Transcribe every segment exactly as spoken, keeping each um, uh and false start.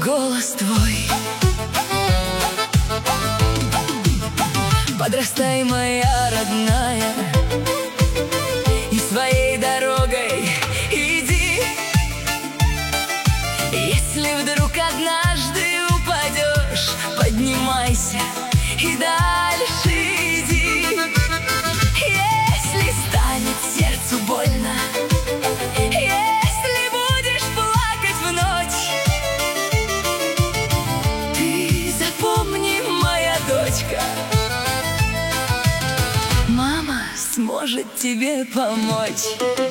голос твой. Подрастай, моя родная, и своей дорогой иди. Если вдруг однажды упадешь, поднимайся и дальше иди. Если станет сердцу больно, если будешь плакать в ночь, ты запомни, моя дочка, мама сможет тебе помочь.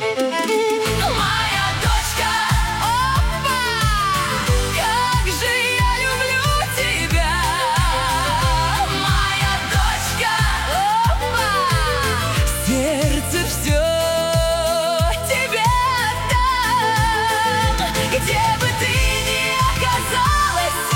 Моя дочка, опа, как же я люблю тебя. Моя дочка, опа, сердце все тебе отдам. Где бы ты ни оказалась,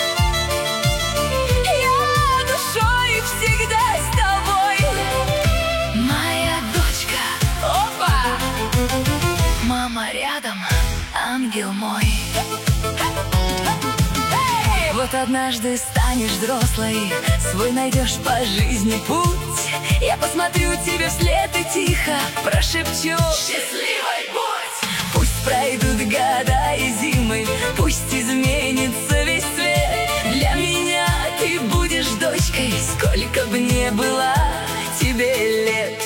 я душой всегда с тобой. Моя дочка, опа, мама рядом, ангел мой. Вот однажды станешь взрослой, свой найдешь по жизни путь. Я посмотрю тебе вслед и тихо прошепчу: счастливой будь! Пусть пройдут года и зимы, пусть изменится весь свет. Для меня ты будешь дочкой, сколько бы ни было тебе лет.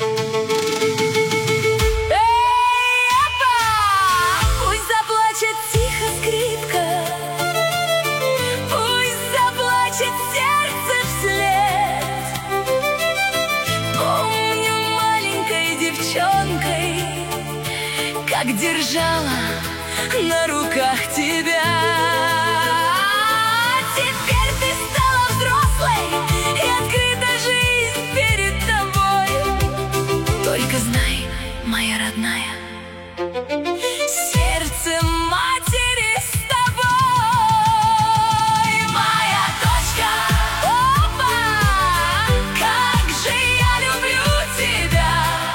Эй, опа! Пусть заплачет тихо скрипка, пусть заплачет сердце вслед. Помню маленькой девчонкой, как держала на руках тебя. Теперь ты стала взрослой, и открыта жизнь перед тобой. Только знай, моя родная, сердце матери с тобой. Моя дочка, опа, как же я люблю тебя.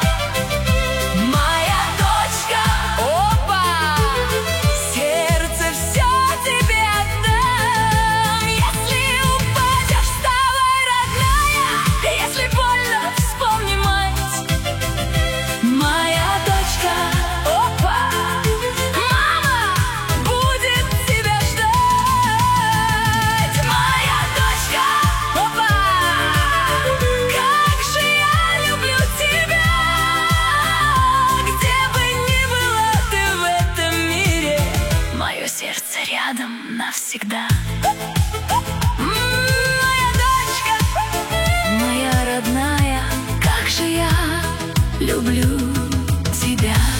Моя дочка, опа, сердце все тебе отдам. Если упадешь, вставай, родная, если больно, вспомни мать. Моя дочка, опа, мама будет тебя ждать. Моя дочка, опа, как же я люблю тебя. Где бы ни была ты в этом мире, мое сердце рядом навсегда. Моя дочка, моя родная, как же я люблю тебя.